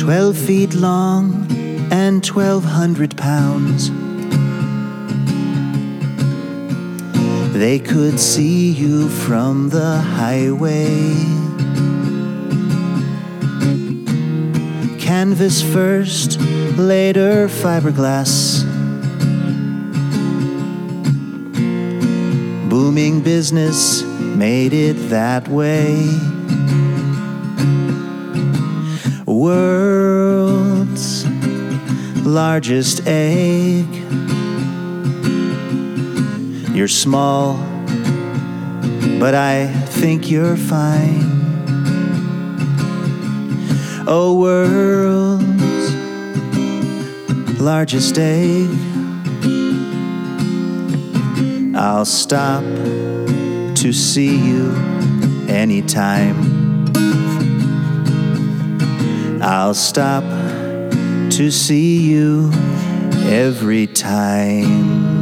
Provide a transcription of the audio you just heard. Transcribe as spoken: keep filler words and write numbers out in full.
Twelve feet long and twelve hundred pounds. They could see you from the highway. Canvas first, later fiberglass. Booming business made it that way. World's largest egg. You're small, but I think you're fine. Oh, world's largest egg. I'll stop to see you anytime. I'll stop to see you every time.